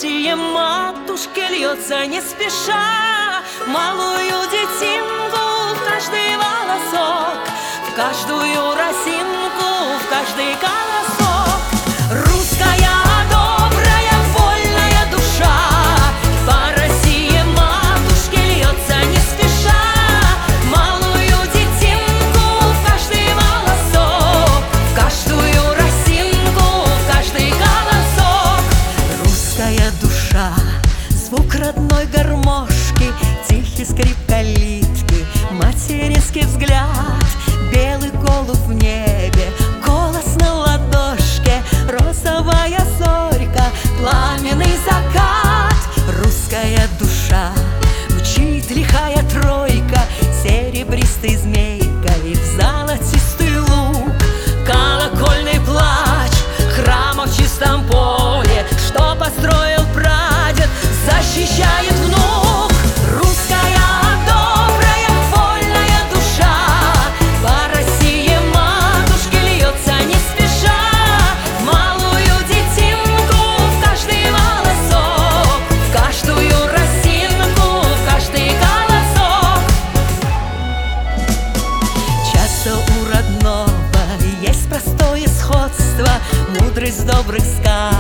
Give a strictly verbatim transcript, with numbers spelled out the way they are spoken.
Россия, матушка, льется не спеша, малую детинку в каждый волосок, в каждую росинку, в каждый колосок. Русская добрая, вольная душа по России, матушке, льется не спеша, малую детинку в каждый волосок, в каждую росинку, в каждый колосок. Русская душа, звук родной гармошки, тихий скрип калитки, материнский взгляд, белый голубь в небе, голос на ладошке, розовая зорька, пламенный закат. Русская душа, мчит лихая тройка, серебристой змейкой в золотистый луг. Колокольный плач храма в чистом поле, что построил прадед, защищает внук. Русская добрая, вольная душа по России, матушке, льется не спеша, малую детинку в каждый волосок, в каждую росинку, в каждый колосок. Часто у родного есть простое сходство, мудрость добрых сказок